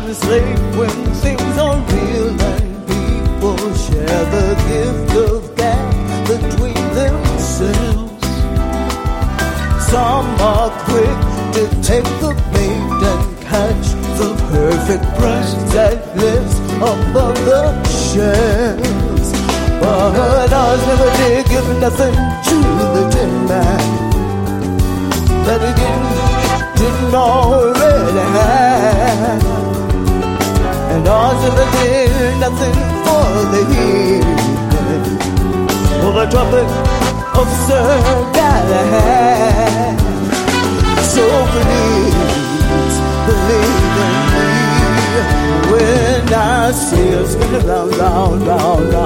slave when things are real and people share the gift of gab between themselves. Some are quick to take the bait and catch the perfect prize that lives above the shells. But ours never did give nothing to the tin man that he didn't already have. And ours never did nothing for the heathen or the Tropic of Sir Galahad. So please believe in me when I say it's been round, round, round, round.